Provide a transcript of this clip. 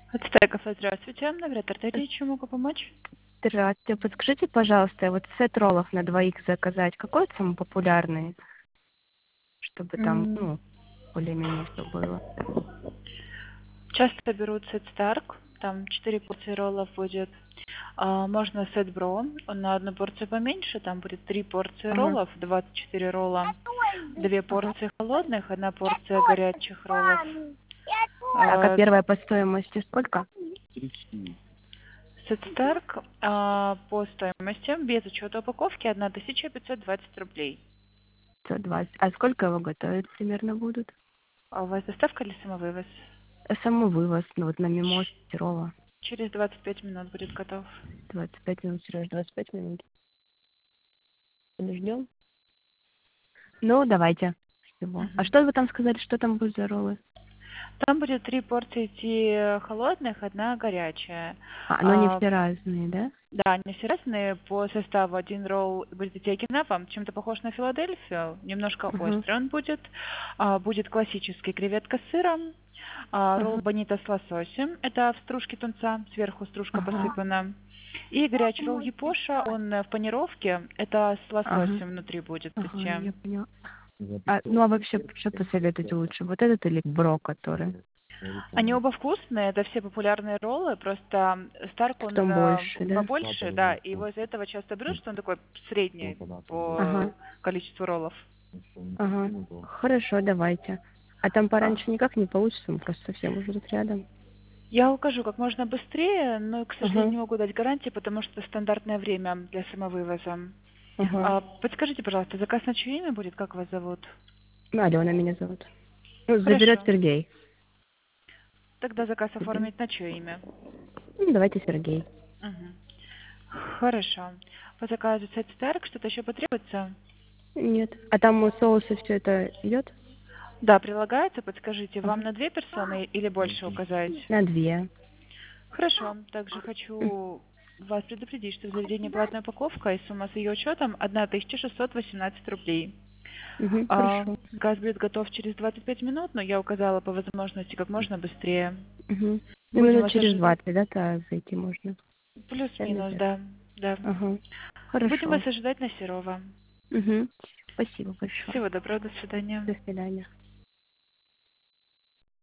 Ацтеков, здравствуйте. Навряд артели, чем могу помочь? Здравствуйте. Подскажите, пожалуйста, вот сет роллов на двоих заказать, какой самый популярный, чтобы там, М, более-менее все было? Часто берут сет Старк, там 4 порции роллов будет. Можно сет Бро, он на одну порцию поменьше, там будет 3 порции Ага, роллов, 24 ролла, 2 ага. порции холодных, одна порция горячих роллов. Так, а А, первая по стоимости сколько? Сет Старк по стоимости, без учета упаковки, 1520 рублей. 120. А сколько его готовить примерно будут? А у вас доставка или самовывоз? Самовывоз, ну вот на Мимоз, Серова. Через 25 минут будет готов. 25 минут, Сереж, 25 минут. Подождем? Ну, давайте. Всего. А Мгм. что вы там сказали, что там будет за роллы? Там будет 3 порции холодных, одна горячая. Но не А, все разные, да? да, они все разные по составу. Один ролл будет идти Окинава, чем-то похож на Филадельфию, немножко Ага, острый он будет. Будет классический креветка с сыром, ролл ага, бонита с лососем, это в стружке тунца, сверху стружка ага, посыпана. И горячий ролл Япоша, он в панировке, это с ага, лососем внутри будет ага, идти. я поняла. Ну, а вообще, что посоветуете лучше? Вот этот или бро, который? Они оба вкусные, это все популярные роллы, просто Старк Что он он больше, да? побольше, да, и его из-за этого часто берут, что он такой средний по Ага, количеству роллов. ага. Хорошо, давайте. А там А, пораньше никак не получится, мы просто совсем уже тут рядом. Я укажу как можно быстрее, но, к сожалению, Ага, не могу дать гарантии, потому что стандартное время для самовывоза. ага. Подскажите, пожалуйста, заказ на чье имя будет, как вас зовут? Ну, Алена меня зовут. Ну, заберет Хорошо. Сергей. Тогда заказ Заберет. оформить на чье имя? Ну, давайте Сергей. Мгм. Хорошо. По заказу сет Старк что-то еще потребуется? Нет. А там соусы все это идет? Да, прилагается. Подскажите, вам Ага. на 2 персоны или больше указать? На две. Хорошо. Также хочу вас предупредить, что в заведении платная упаковка и сумма с ее учетом 1618 рублей. Хорошо. Газ будет готов через 25 минут, но я указала по возможности как можно быстрее. Угу. Ну, Будем минут вас через ожидать. 20, да, зайти можно. Реально Плюс-минус, так. да. Да. Ага. Будем вас Хорошо. ожидать на Серова. Угу. Спасибо большое. Всего доброго, до свидания. До свидания.